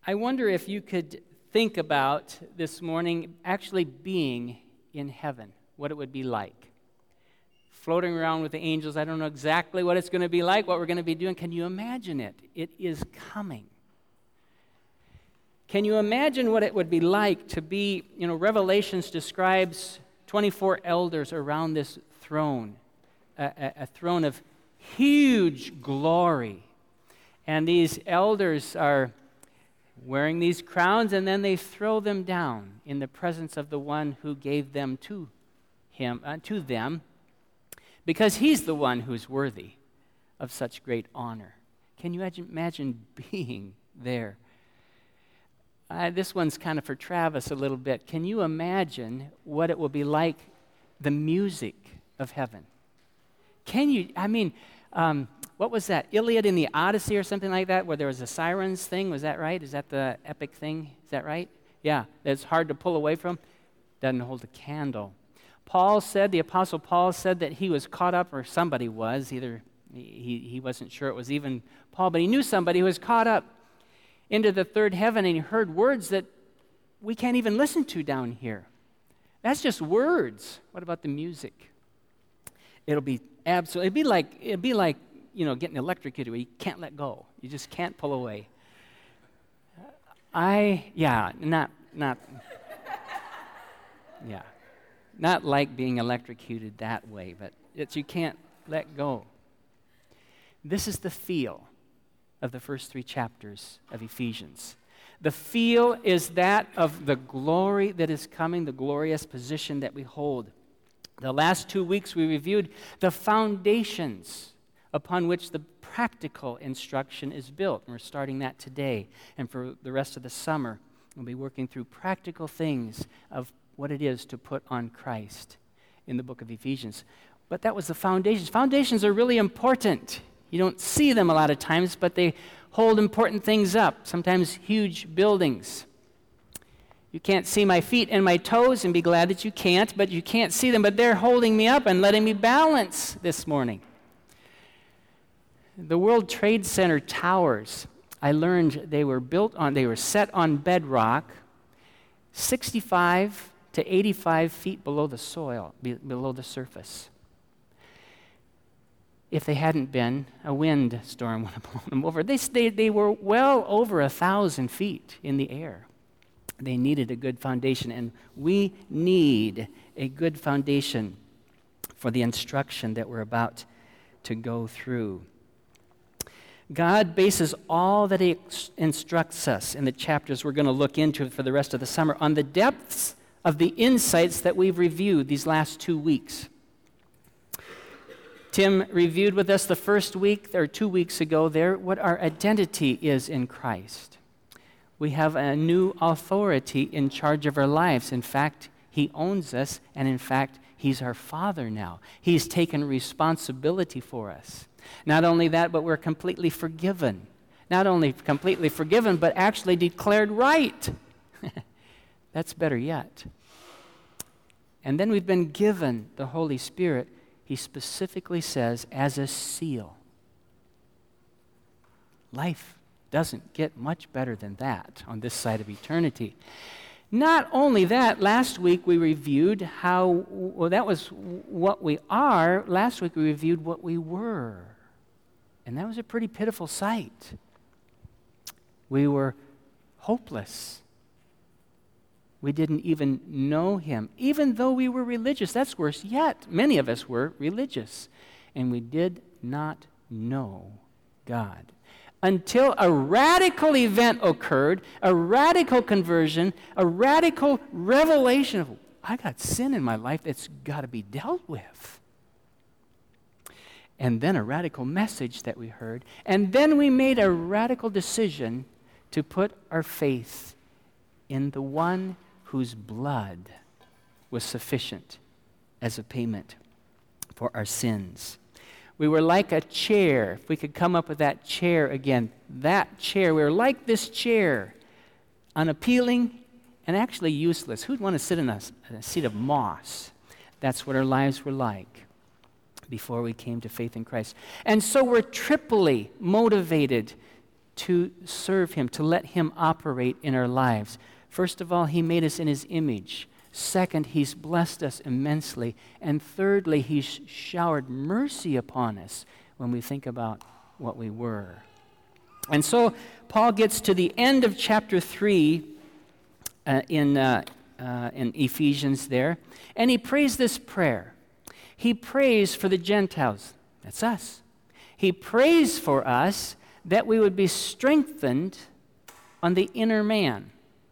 I wonder if you could think about this morning actually being in heaven, what it would be like. Floating around with the angels, I don't know exactly what it's going to be like, what we're going to be doing. Can you imagine it? It is coming. Can you imagine what it would be like to be, Revelations describes 24 elders around this throne, a throne of huge glory. And these elders are wearing these crowns, and then they throw them down in the presence of the one who gave them to them, because he's the one who's worthy of such great honor. Can you imagine being there? This one's kind of for Travis a little bit. Can you imagine what it will be like, the music of heaven? What was that? Iliad in the Odyssey or something like that, where there was a sirens thing? Was that right? Is that the epic thing? Is that right? Yeah, that's hard to pull away from. Doesn't hold a candle. The Apostle Paul said that he was caught up, or somebody was, either he wasn't sure it was even Paul, but he knew somebody who was caught up into the third heaven, and he heard words that we can't even listen to down here. That's just words. What about the music? It'll be like getting electrocuted where you can't let go. You just can't pull away. Not like being electrocuted that way, but you can't let go. This is the feel of the first 3 chapters of Ephesians. The feel is that of the glory that is coming, the glorious position that we hold. The last 2 weeks we reviewed the foundations upon which the practical instruction is built. And we're starting that today. And for the rest of the summer, we'll be working through practical things of what it is to put on Christ in the book of Ephesians. But that was the foundations. Foundations are really important. You don't see them a lot of times, but they hold important things up, sometimes huge buildings. You can't see my feet and my toes, and be glad that you can't, but you can't see them, but they're holding me up and letting me balance this morning. The World Trade Center towers, I learned they were set on bedrock 65 to 85 feet below the soil, below the surface. If they hadn't been, a wind storm would have blown them over. They were well over 1,000 feet in the air. They needed a good foundation, and we need a good foundation for the instruction that we're about to go through. God bases all that He instructs us in the chapters we're going to look into for the rest of the summer on the depths of the insights that we've reviewed these last 2 weeks. Tim reviewed with us the first week, or 2 weeks ago there, what our identity is in Christ. We have a new authority in charge of our lives. In fact, He owns us, and in fact, He's our Father now. He's taken responsibility for us. Not only that, but we're completely forgiven. Not only completely forgiven, but actually declared right. That's better yet. And then we've been given the Holy Spirit, He specifically says, as a seal. Life doesn't get much better than that on this side of eternity. Not only that, last week we reviewed that was what we are. Last week we reviewed what we were. And that was a pretty pitiful sight. We were hopeless. We didn't even know Him, even though we were religious. That's worse yet. Many of us were religious, and we did not know God until a radical event occurred, a radical conversion, a radical revelation of, I got sin in my life that's got to be dealt with. And then a radical message that we heard, and then we made a radical decision to put our faith in the one whose blood was sufficient as a payment for our sins. We were like a chair. If we could come up with that chair again, that chair, we were like this chair, unappealing and actually useless. Who'd want to sit in a seat of moss? That's what our lives were like before we came to faith in Christ. And so we're triply motivated to serve him, to let him operate in our lives. First of all, he made us in his image. Second, he's blessed us immensely. And thirdly, he's showered mercy upon us when we think about what we were. And so Paul gets to the end of chapter 3 in Ephesians there, and he prays this prayer. He prays for the Gentiles. That's us. He prays for us that we would be strengthened on the inner man.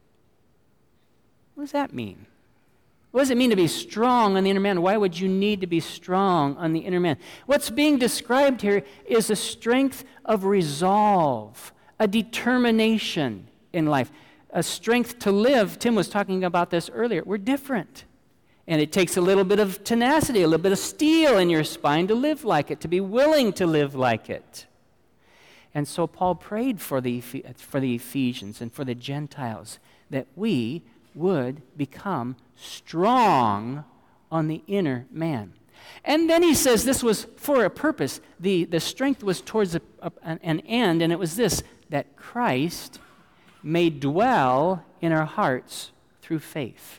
What does that mean? What does it mean to be strong on the inner man? Why would you need to be strong on the inner man? What's being described here is a strength of resolve, a determination in life, a strength to live. Tim was talking about this earlier. We're different. And it takes a little bit of tenacity, a little bit of steel in your spine to live like it, to be willing to live like it. And so Paul prayed for the Ephesians and for the Gentiles that we would become strong on the inner man. And then he says this was for a purpose. The strength was towards an end, and it was this, that Christ may dwell in our hearts through faith.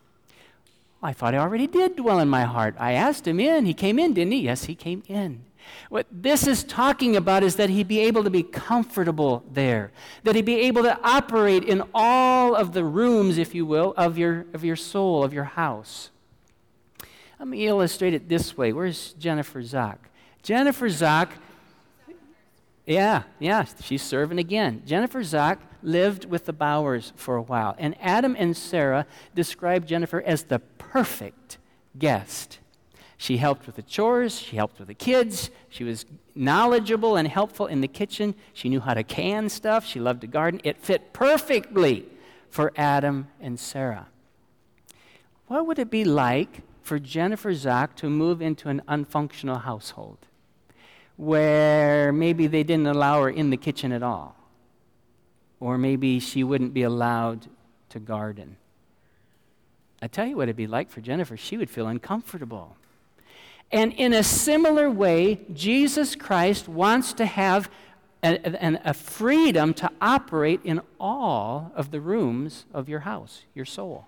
I thought he already did dwell in my heart. I asked him in. He came in, didn't he? Yes, he came in. What this is talking about is that he'd be able to be comfortable there, that he'd be able to operate in all of the rooms, if you will, of your soul, of your house. Let me illustrate it this way. Where's Jennifer Zock? Jennifer Zock, yeah, she's serving again. Jennifer Zock lived with the Bowers for a while, and Adam and Sarah described Jennifer as the perfect guest. She helped with the chores, she helped with the kids, she was knowledgeable and helpful in the kitchen, she knew how to can stuff, she loved to garden. It fit perfectly for Adam and Sarah. What would it be like for Jennifer Zock to move into an unfunctional household where maybe they didn't allow her in the kitchen at all? Or maybe she wouldn't be allowed to garden. I tell you what it'd be like for Jennifer. She would feel uncomfortable. And in a similar way, Jesus Christ wants to have a freedom to operate in all of the rooms of your house, your soul.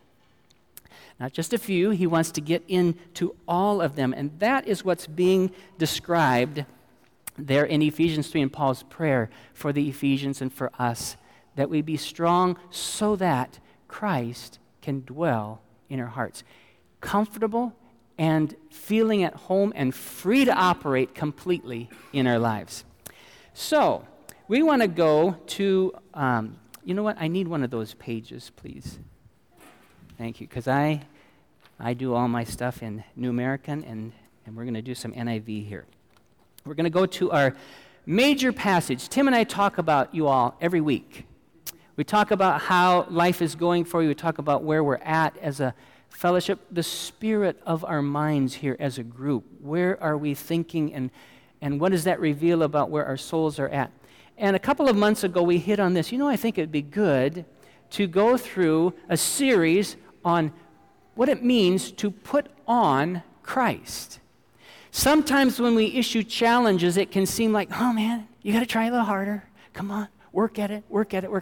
Not just a few, he wants to get into all of them. And that is what's being described there in Ephesians 3 in Paul's prayer for the Ephesians and for us, that we be strong so that Christ can dwell in our hearts. Comfortable and feeling at home and free to operate completely in our lives. So, we want to go to, you know what? I need one of those pages, please. Thank you, because I do all my stuff in New American, and we're going to do some NIV here. We're going to go to our major passage. Tim and I talk about you all every week. We talk about how life is going for you. We talk about where we're at as a fellowship, the spirit of our minds here as a group. Where are we thinking, and what does that reveal about where our souls are at? And a couple of months ago, we hit on this. I think it'd be good to go through a series on what it means to put on Christ. Sometimes when we issue challenges, it can seem like, oh man, you got to try a little harder. Come on, work at it.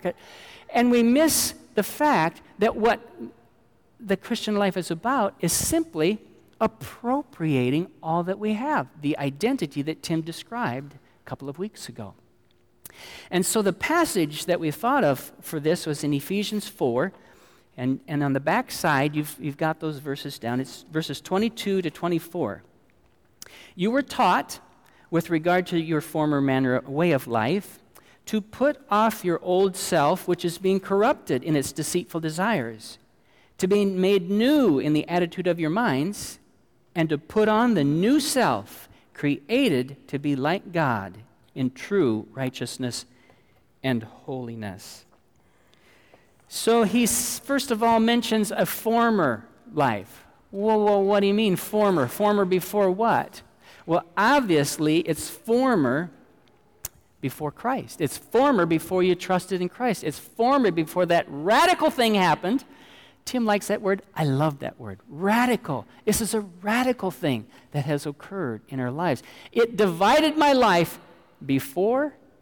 And we miss the fact that what the Christian life is about is simply appropriating all that we have, the identity that Tim described a couple of weeks ago. And so the passage that we thought of for this was in Ephesians 4, and on the back side, you've got those verses down. It's verses 22 to 24. You were taught, with regard to your former manner, way of life, to put off your old self, which is being corrupted in its deceitful desires, to be made new in the attitude of your minds, and to put on the new self, created to be like God in true righteousness and holiness. So he first of all mentions a former life. Well, what do you mean former? Former before what? Well, obviously, it's former before Christ. It's former before you trusted in Christ. It's former before that radical thing happened. Tim likes that word. I love that word. Radical. This is a radical thing that has occurred in our lives. It divided my life before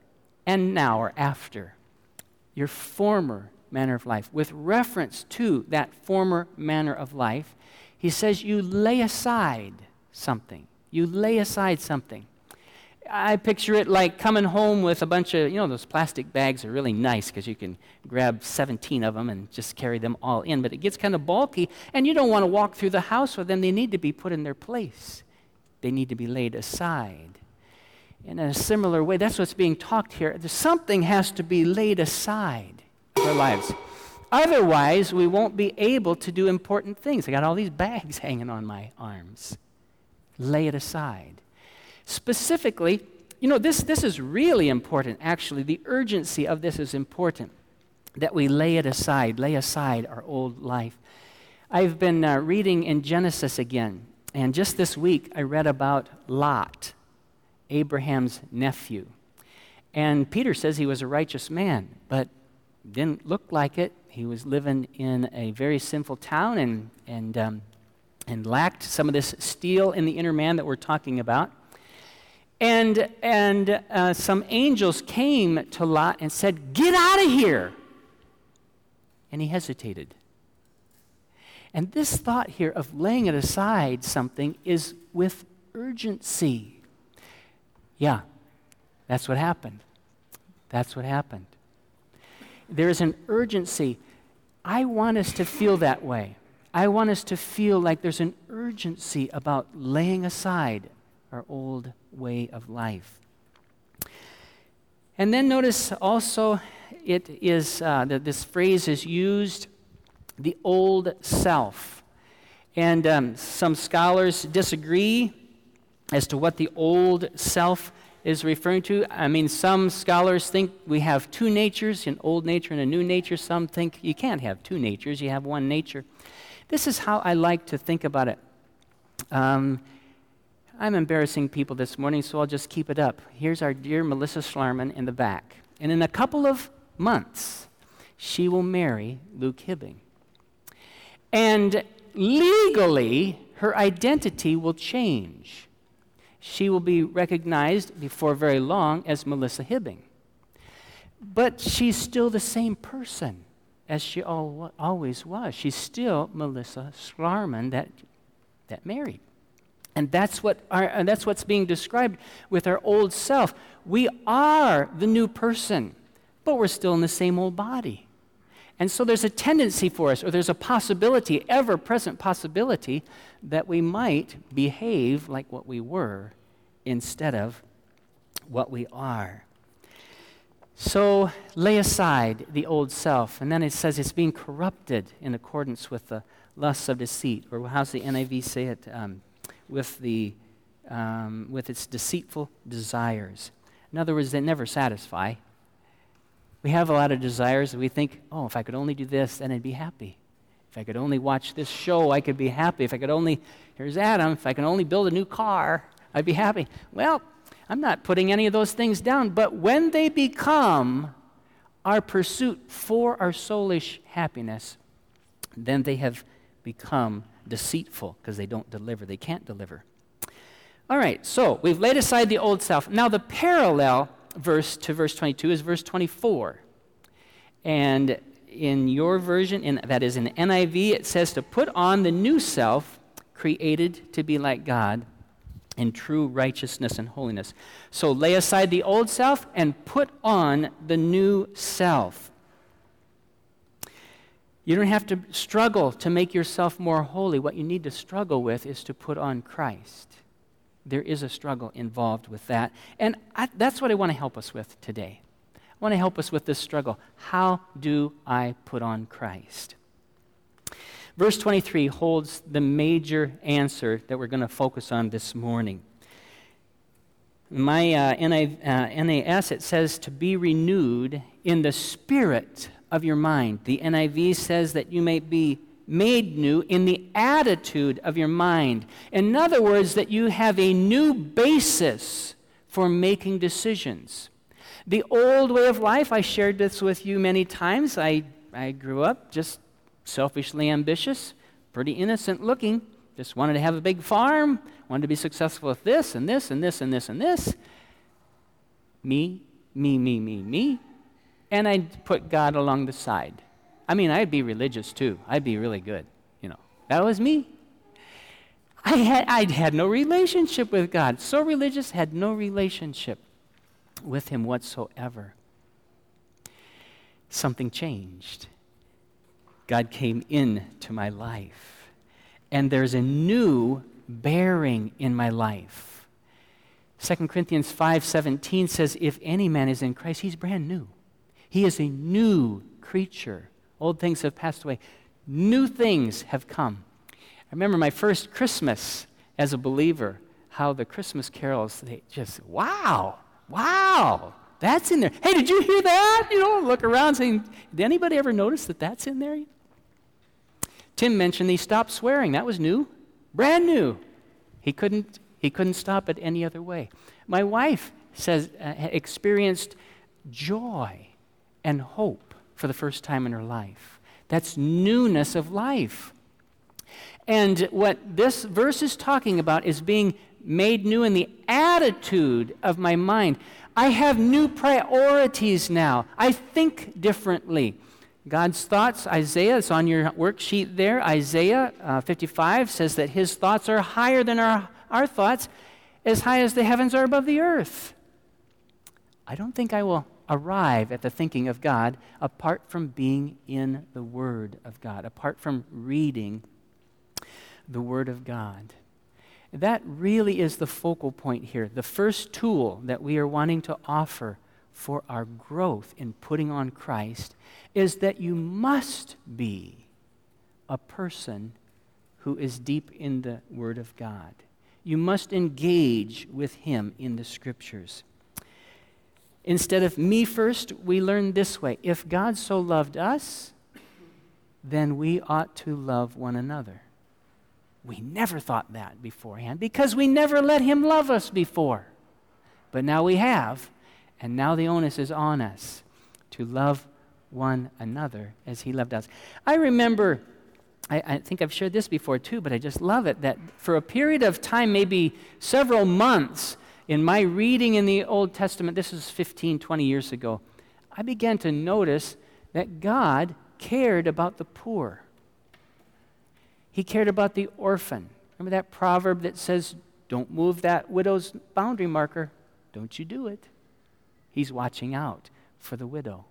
and now or after, your former manner of life. With reference to that former manner of life, he says you lay aside something. You lay aside something. I picture it like coming home with a bunch of, those plastic bags are really nice because you can grab 17 of them and just carry them all in, but it gets kind of bulky, and you don't want to walk through the house with them. They need to be put in their place. They need to be laid aside. In a similar way, that's what's being talked here. Something has to be laid aside in our lives. Otherwise, we won't be able to do important things. I got all these bags hanging on my arms. Lay it aside. Specifically, this is really important, actually. The urgency of this is important, that we lay aside our old life. I've been reading in Genesis again, and just this week I read about Lot, Abraham's nephew. And Peter says he was a righteous man, but didn't look like it. He was living in a very sinful town and lacked some of this steel in the inner man that we're talking about. And some angels came to Lot and said, "Get out of here!" And he hesitated. And this thought here of laying it aside something is with urgency. Yeah, that's what happened. That's what happened. There is an urgency. I want us to feel that way. I want us to feel like there's an urgency about laying aside our old way of life. And then notice also it is that this phrase is used, the old self. And some scholars disagree as to what the old self is referring to. I mean, some scholars think we have two natures, an old nature and a new nature. Some think you can't have two natures, you have one nature. This is how I like to think about it. I'm embarrassing people this morning, so I'll just keep it up. Here's our dear Melissa Schlarman in the back. And in a couple of months, she will marry Luke Hibbing. And legally, her identity will change. She will be recognized before very long as Melissa Hibbing. But she's still the same person as she always was. She's still Melissa Schlarman that married. And that's what's being described with our old self. We are the new person, but we're still in the same old body. And so there's a tendency for us, or there's a possibility, ever-present possibility, that we might behave like what we were instead of what we are. So lay aside the old self. And then it says it's being corrupted in accordance with the lusts of deceit. Or how's the NIV say it? With its deceitful desires. In other words, they never satisfy. We have a lot of desires that we think, oh, if I could only do this, then I'd be happy. If I could only watch this show, I could be happy. If I could only, here's Adam, if I can only build a new car, I'd be happy. Well, I'm not putting any of those things down, but when they become our pursuit for our soulish happiness, then they have become deceitful because they don't deliver. They can't deliver. All right, so we've laid aside the old self. Now the parallel verse to verse 22 is verse 24. And in your version, that is in NIV, it says to put on the new self, created to be like God in true righteousness and holiness. So lay aside the old self and put on the new self. You don't have to struggle to make yourself more holy. What you need to struggle with is to put on Christ. There is a struggle involved with that. And that's what I want to help us with today. I want to help us with this struggle. How do I put on Christ? Verse 23 holds the major answer that we're going to focus on this morning. In my NAS, it says to be renewed in the spirit of your mind. The NIV says that you may be made new in the attitude of your mind. In other words, that you have a new basis for making decisions. The old way of life, I shared this with you many times. I grew up just selfishly ambitious, pretty innocent looking, just wanted to have a big farm, wanted to be successful with this and this and this and this and this. Me, me, and I'd put God along the side. I mean, I'd be religious too. I'd be really good, That was me. I'd had no relationship with God. So religious, had no relationship with Him whatsoever. Something changed. God came into my life, and there's a new bearing in my life. 2 Corinthians 5:17 says, if any man is in Christ, he's brand new. He is a new creature. Old things have passed away. New things have come. I remember my first Christmas as a believer, how the Christmas carols, they just, wow, that's in there. Hey, did you hear that? Look around saying, did anybody ever notice that that's in there? Tim mentioned he stopped swearing. That was new, brand new. He couldn't stop it any other way. My wife says experienced joy and hope for the first time in her life. That's newness of life. And what this verse is talking about is being made new in the attitude of my mind. I have new priorities now. I think differently. God's thoughts, Isaiah, it's on your worksheet there. Isaiah 55 says that His thoughts are higher than our thoughts, as high as the heavens are above the earth. I don't think I will arrive at the thinking of God apart from being in the Word of God, apart from reading the Word of God. That really is the focal point here. The first tool that we are wanting to offer for our growth in putting on Christ is that you must be a person who is deep in the Word of God. You must engage with Him in the Scriptures. Instead of me first, we learn this way. If God so loved us, then we ought to love one another. We never thought that beforehand because we never let Him love us before. But now we have, and now the onus is on us to love one another as He loved us. I remember, I think I've shared this before too, but I just love it, that for a period of time, maybe several months, in my reading in the Old Testament, this is 15, 20 years ago, I began to notice that God cared about the poor. He cared about the orphan. Remember that proverb that says, don't move that widow's boundary marker. Don't you do it. He's watching out for the widow.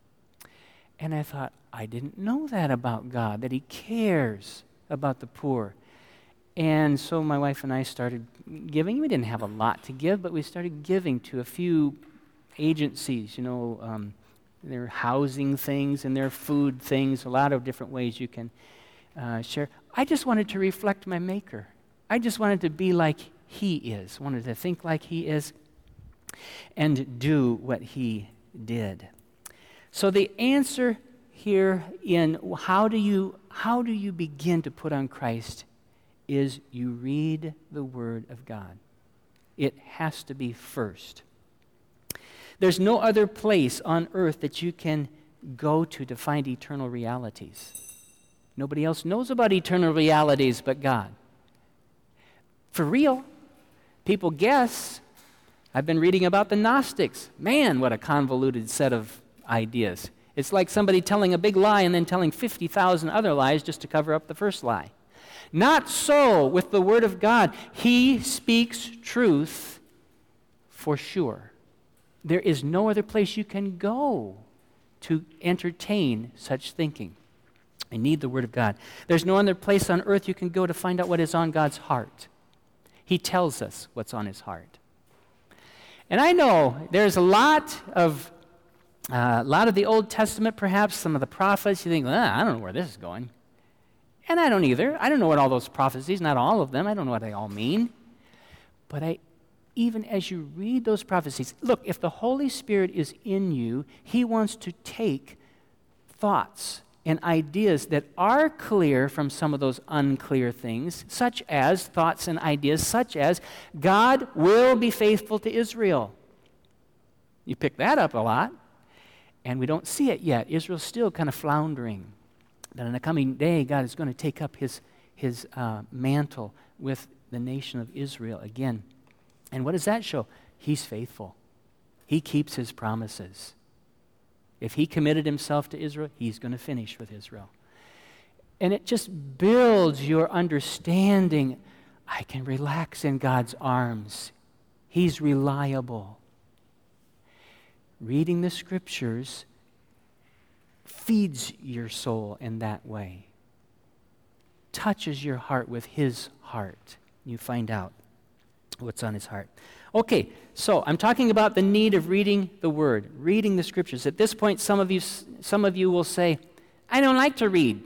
And I thought, I didn't know that about God, that He cares about the poor. And so my wife and I started giving. We didn't have a lot to give, but we started giving to a few agencies, their housing things and their food things, a lot of different ways you can share. I just wanted to reflect my Maker. I just wanted to be like He is, wanted to think like He is, and do what He did. So the answer here in how do you begin to put on Christ is you read the Word of God. It has to be first. There's no other place on earth that you can go to find eternal realities. Nobody else knows about eternal realities but God. For real. People guess. I've been reading about the Gnostics. Man, what a convoluted set of ideas. It's like somebody telling a big lie and then telling 50,000 other lies just to cover up the first lie. Not so with the Word of God. He speaks truth for sure. There is no other place you can go to entertain such thinking. I need the Word of God. There's no other place on earth you can go to find out what is on God's heart. He tells us what's on His heart. And I know there's a lot of the Old Testament, perhaps some of the prophets, you think, I don't know where this is going. And I don't either. I don't know what all those prophecies, not all of them, I don't know what they all mean. But even as you read those prophecies, look, if the Holy Spirit is in you, He wants to take thoughts and ideas that are clear from some of those unclear things, such as thoughts and ideas such as God will be faithful to Israel. You pick that up a lot, and we don't see it yet. Israel's still kind of floundering. That in the coming day, God is going to take up His mantle with the nation of Israel again. And what does that show? He's faithful. He keeps his promises. If he committed himself to Israel, he's going to finish with Israel. And it just builds your understanding. I can relax in God's arms. He's reliable. Reading the Scriptures feeds your soul in that way. Touches your heart with his heart. You find out what's on his heart. Okay, so I'm talking about the need of reading the Word, reading the Scriptures. At this point, some of you will say, I don't like to read.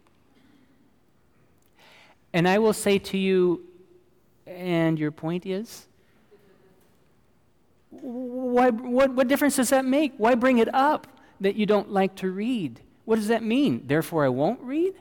And I will say to you, and your point is? What difference does that make? Why bring it up that you don't like to read? What does that mean? Therefore, I won't read?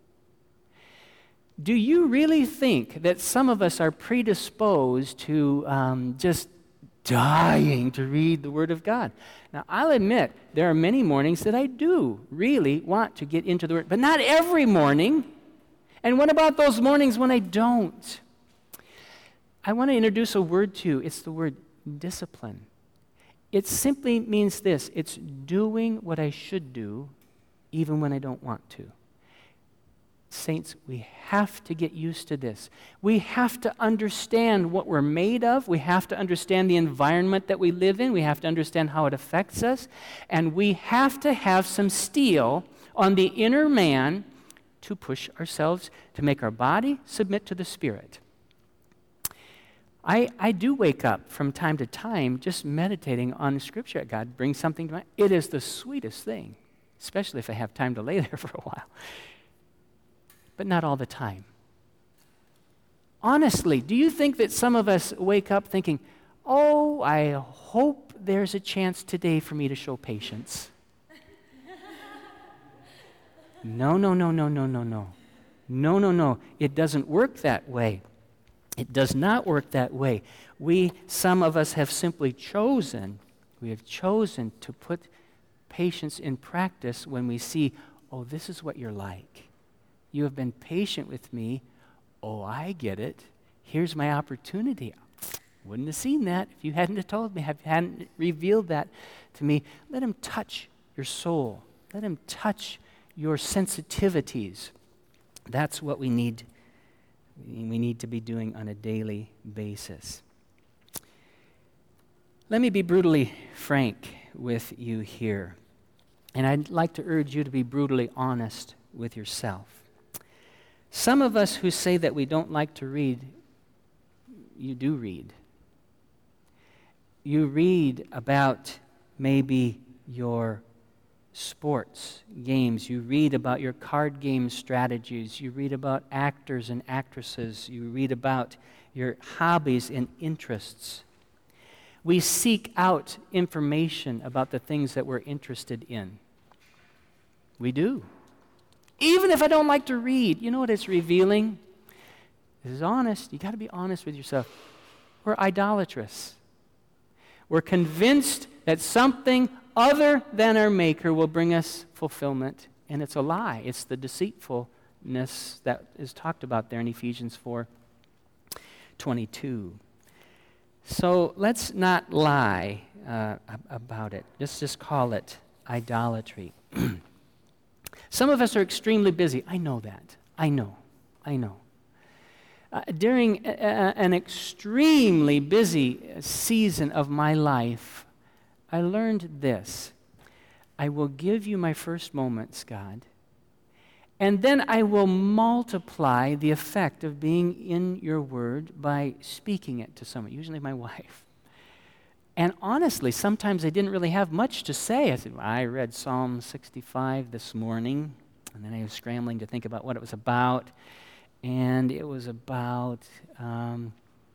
Do you really think that some of us are predisposed to just dying to read the Word of God? Now, I'll admit, there are many mornings that I do really want to get into the Word, but not every morning. And what about those mornings when I don't? I want to introduce a word to you. It's the word discipline. It simply means this. It's doing what I should do even when I don't want to. Saints, we have to get used to this. We have to understand what we're made of. We have to understand the environment that we live in. We have to understand how it affects us. And we have to have some steel on the inner man to push ourselves, to make our body submit to the Spirit. I do wake up from time to time just meditating on Scripture. God brings something to mind. It is the sweetest thing, especially if I have time to lay there for a while. But not all the time. Honestly, do you think that some of us wake up thinking, oh, I hope there's a chance today for me to show patience? No. No. It doesn't work that way. It does not work that way. Some of us have simply chosen, to put patience in practice when we see, oh, this is what you're like. You have been patient with me. Oh, I get it. Here's my opportunity. Wouldn't have seen that if you hadn't have told me, if you hadn't revealed that to me. Let him touch your soul. Let him touch your sensitivities. That's what we need to be doing on a daily basis. Let me be brutally frank with you here. And I'd like to urge you to be brutally honest with yourself. Some of us who say that we don't like to read, you do read. You read about maybe your sports games. You read about your card game strategies. You read about actors and actresses. You read about your hobbies and interests. We seek out information about the things that we're interested in. We do. Even if I don't like to read, you know what it's revealing? This is honest. You got to be honest with yourself. We're idolatrous. We're convinced that something other than our Maker will bring us fulfillment, and it's a lie. It's the deceitfulness that is talked about there in Ephesians 4:22. So let's not lie about it. Let's just call it idolatry. Some of us are extremely busy. I know that. I know. During an extremely busy season of my life, I learned this. I will give you my first moments, God, and then I will multiply the effect of being in your word by speaking it to someone, usually my wife. And honestly, sometimes I didn't really have much to say. I said, well, I read Psalm 65 this morning, and then I was scrambling to think about what it was about. And it was about, I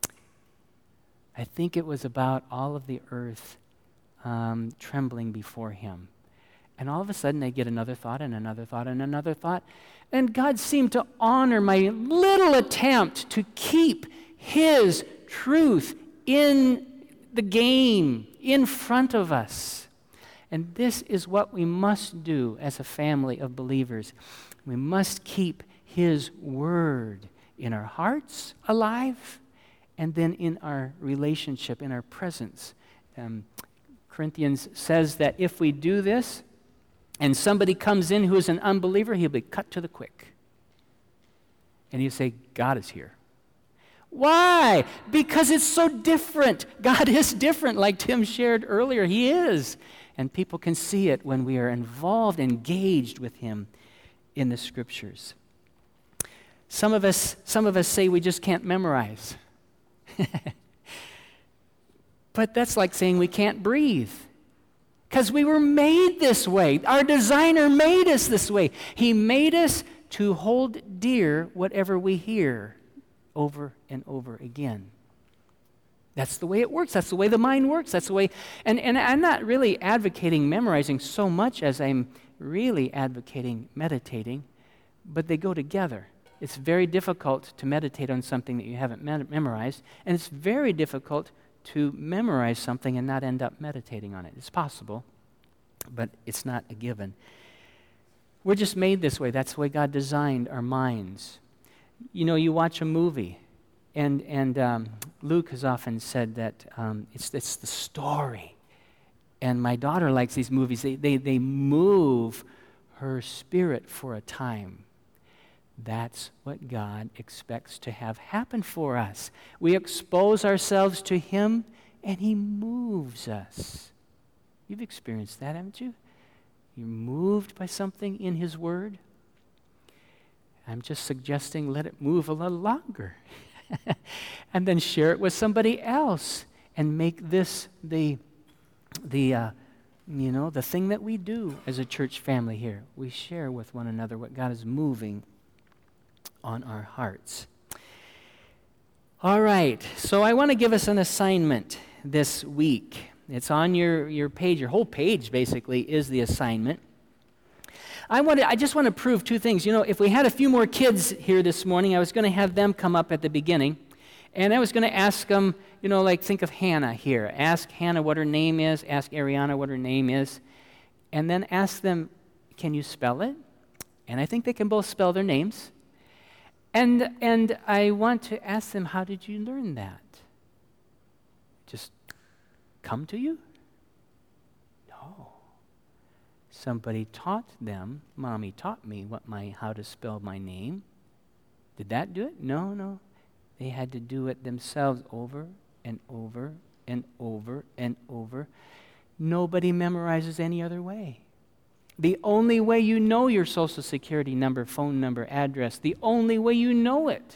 think it was about all of the earth trembling before him. And all of a sudden, I get another thought and another thought and another thought. And God seemed to honor my little attempt to keep his truth in the game, in front of us. And this is what we must do as a family of believers. We must keep his word in our hearts alive, and then in our relationship, in our presence, Corinthians says that if we do this and somebody comes in who is an unbeliever, he'll be cut to the quick. And he'll say, God is here. Why? Because it's so different. God is different, like Tim shared earlier. He is. And people can see it when we are involved, engaged with him in the Scriptures. Some of us say we just can't memorize. But that's like saying we can't breathe. Because we were made this way. Our designer made us this way. He made us to hold dear whatever we hear over and over again. That's the way it works. That's the way the mind works. That's the way, and I'm not really advocating memorizing so much as I'm really advocating meditating, but they go together. It's very difficult to meditate on something that you haven't memorized, and it's very difficult to memorize something and not end up meditating on it. It's possible, but it's not a given. We're just made this way. That's the way God designed our minds. You know, you watch a movie, and Luke has often said that it's the story. And my daughter likes these movies. They move her spirit for a time. That's what God expects to have happen for us. We expose ourselves to him, and he moves us. You've experienced that, haven't you? You're moved by something in his word. I'm just suggesting let it move a little longer. And then share it with somebody else and make this the thing that we do as a church family here. We share with one another what God is moving on our hearts. All right, so I want to give us an assignment this week. It's on your page. Your whole page basically is the assignment. I just want to prove two things. You know, if we had a few more kids here this morning, I was going to have them come up at the beginning, and I was going to ask them, think of Hannah here. Ask Hannah what her name is. Ask Ariana what her name is. And then ask them, can you spell it? And I think they can both spell their names. And I want to ask them, how did you learn that? Just come to you? No. Somebody taught them. Mommy taught me how to spell my name. Did that do it? No. They had to do it themselves over and over and over and over. Nobody memorizes any other way. The only way you know your Social Security number, phone number, address, the only way you know it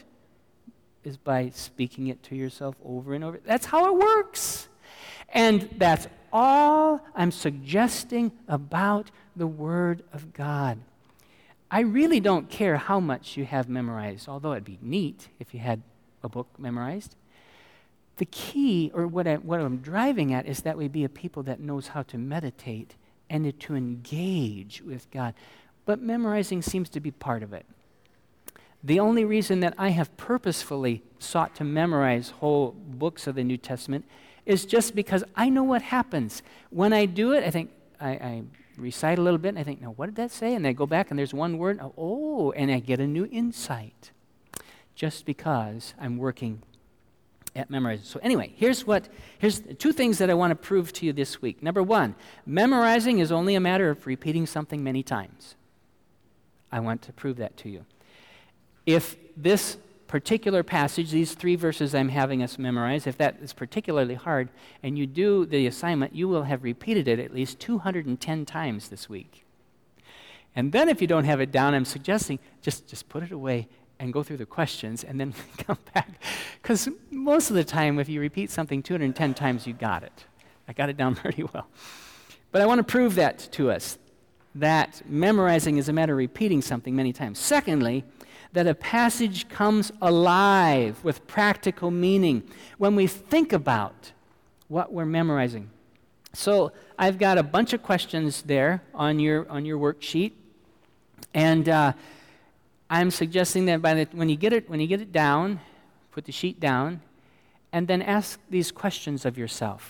is by speaking it to yourself over and over. That's how it works. And that's all I'm suggesting about the Word of God. I really don't care how much you have memorized, although it'd be neat if you had a book memorized. The key, or what I'm driving at, is that we be a people that knows how to meditate and to engage with God. But memorizing seems to be part of it. The only reason that I have purposefully sought to memorize whole books of the New Testament is just because I know what happens. When I do it, I think, I recite a little bit, and I think, now what did that say? And I go back, and there's one word, and I get a new insight. Just because I'm working at memorizing. So anyway, here's two things that I want to prove to you this week. Number one, memorizing is only a matter of repeating something many times. I want to prove that to you. If this particular passage, these 3 verses I'm having us memorize, if that is particularly hard, and you do the assignment, you will have repeated it at least 210 times this week. And then if you don't have it down, I'm suggesting just put it away and go through the questions and then come back. Because most of the time, if you repeat something 210 times, you got it. I got it down pretty well. But I want to prove that to us, that memorizing is a matter of repeating something many times. Secondly, that a passage comes alive with practical meaning when we think about what we're memorizing. So I've got a bunch of questions there on your worksheet, and I'm suggesting that when you get it down, put the sheet down, and then ask these questions of yourself.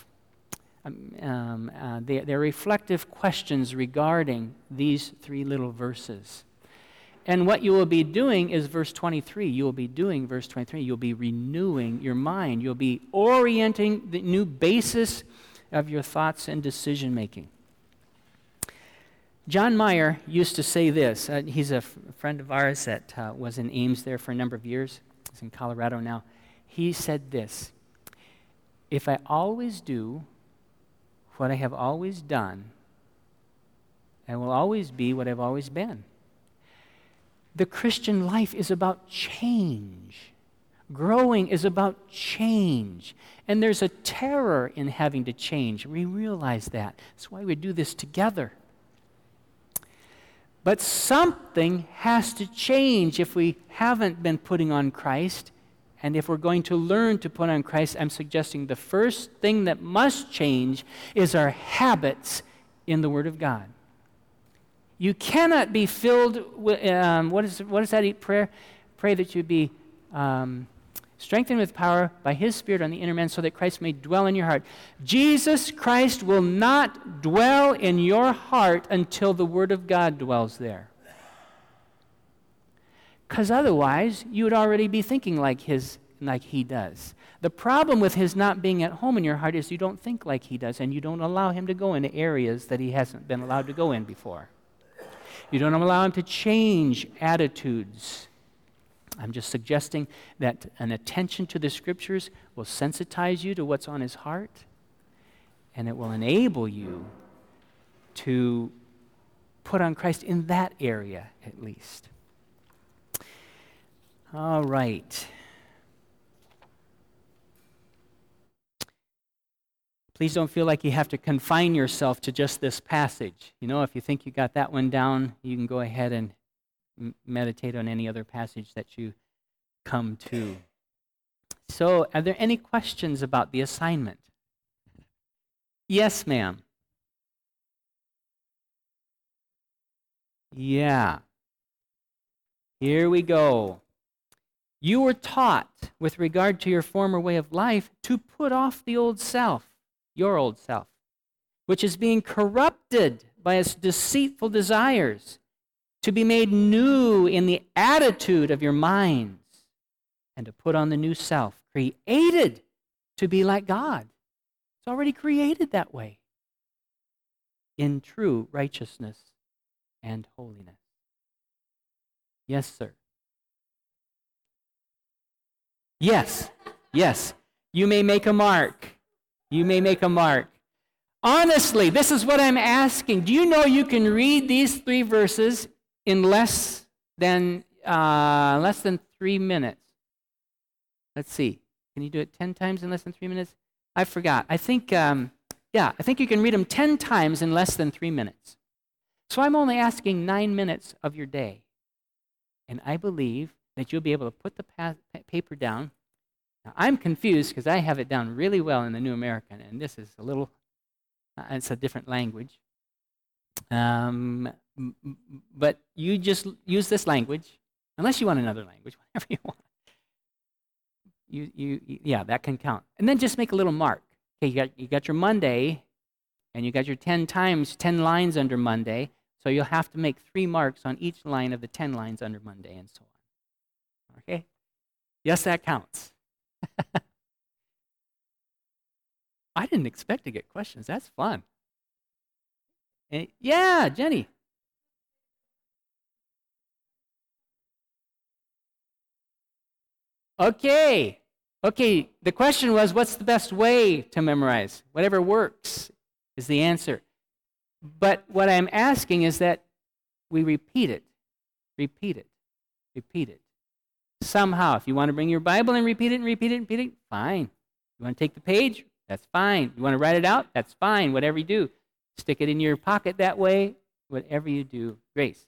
They're reflective questions regarding these 3 little verses. And what you will be doing is verse 23. You will be doing verse 23. You'll be renewing your mind. You'll be orienting the new basis of your thoughts and decision making. John Meyer used to say this. He's a friend of ours that was in Ames there for a number of years. He's in Colorado now. He said this: if I always do what I have always done, I will always be what I've always been. The Christian life is about change. Growing is about change. And there's a terror in having to change. We realize that. That's why we do this together. But something has to change if we haven't been putting on Christ. And if we're going to learn to put on Christ, I'm suggesting the first thing that must change is our habits in the Word of God. You cannot be filled with, what is that prayer? Pray that you be strengthened with power by His Spirit on the inner man so that Christ may dwell in your heart. Jesus Christ will not dwell in your heart until the Word of God dwells there. Because otherwise, you would already be thinking like He does. The problem with His not being at home in your heart is you don't think like He does, and you don't allow Him to go into areas that He hasn't been allowed to go in before. You don't allow Him to change attitudes. I'm just suggesting that an attention to the Scriptures will sensitize you to what's on His heart, and it will enable you to put on Christ in that area at least. All right. Please don't feel like you have to confine yourself to just this passage. You know, if you think you got that one down, you can go ahead and meditate on any other passage that you come to. So, are there any questions about the assignment? Yes, ma'am. Yeah. Here we go. You were taught, with regard to your former way of life, to put off the old self, your old self, which is being corrupted by its deceitful desires, to be made new in the attitude of your minds, and to put on the new self, created to be like God. It's already created that way, in true righteousness and holiness. Yes, sir. Yes, yes. You may make a mark. You may make a mark. Honestly, this is what I'm asking. Do you know you can read these 3 verses in less than 3 minutes? Let's see. Can you do it 10 times in less than 3 minutes? I forgot. I think you can read them 10 times in less than 3 minutes. So I'm only asking 9 minutes of your day. And I believe that you'll be able to put the paper down. Now, I'm confused because I have it down really well in the New American, and this is it's a different language. But you just use this language, unless you want another language, whatever you want. Yeah, that can count. And then just make a little mark. Okay, you got your Monday, and you got your 10 lines under Monday, so you'll have to make 3 marks on each line of the 10 lines under Monday, and so on. Okay? Yes, that counts. I didn't expect to get questions. That's fun. Yeah, Jenny. Okay. The question was, what's the best way to memorize? Whatever works is the answer. But what I'm asking is that we repeat it. Somehow, if you want to bring your Bible and repeat it, fine. You want to take the page? That's fine. You want to write it out? That's fine. Whatever you do. Stick it in your pocket that way. Whatever you do. Grace.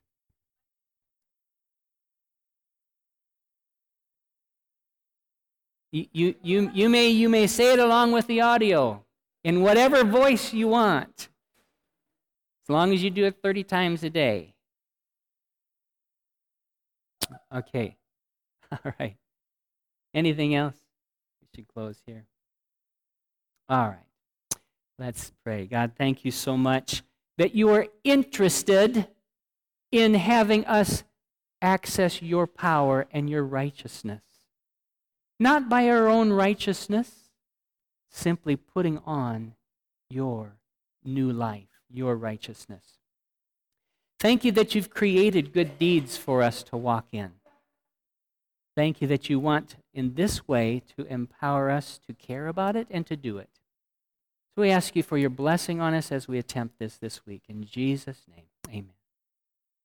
You may say it along with the audio in whatever voice you want, as long as you do it 30 times a day. Okay. All right. Anything else? We should close here. All right. Let's pray. God, thank you so much that you are interested in having us access your power and your righteousness. Not by our own righteousness, simply putting on your new life, your righteousness. Thank you that you've created good deeds for us to walk in. Thank you that you want, in this way, to empower us to care about it and to do it. So we ask you for your blessing on us as we attempt this week. In Jesus' name, amen.